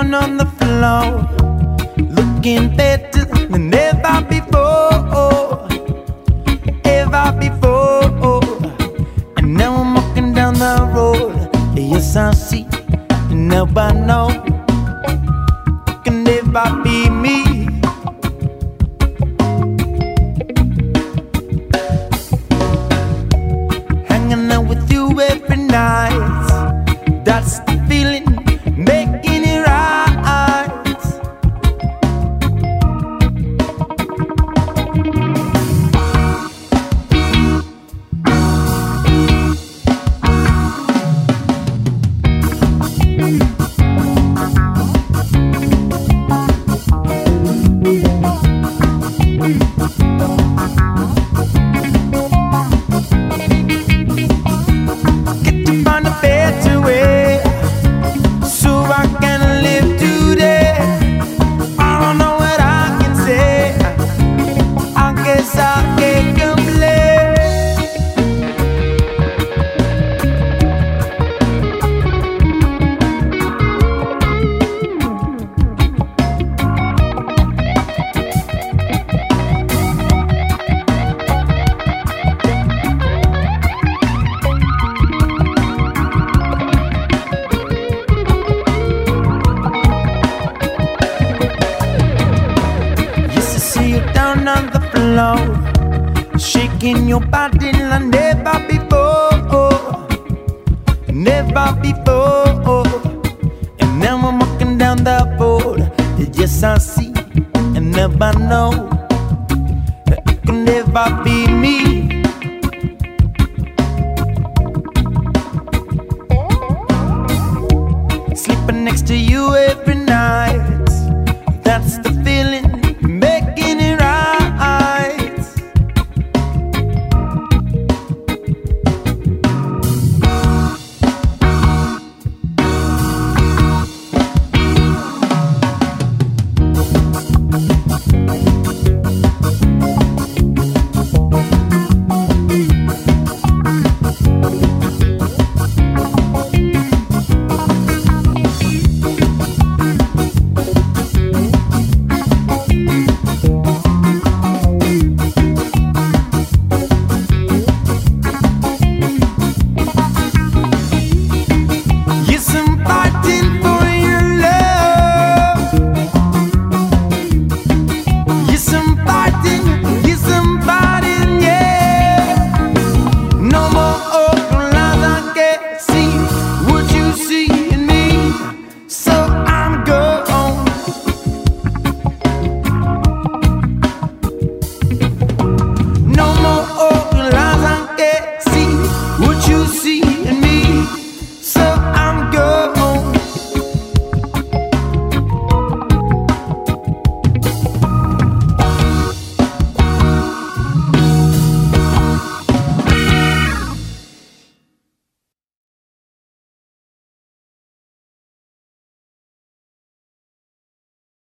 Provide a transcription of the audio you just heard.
down on the floor, looking better than ever before, ever before. And now I'm walking down the road, yes I see, and now I know it can never be me. Hanging out with you every night, that's the feeling, making it right. Get to find a better way so I can live today. I don't know what I can say, I guess I can't complain. Used to see you down on the floor, shaking your body like never before, never before. And now I'm walking down the road, yes I see, and never know that it can never be me. Sleeping next to you every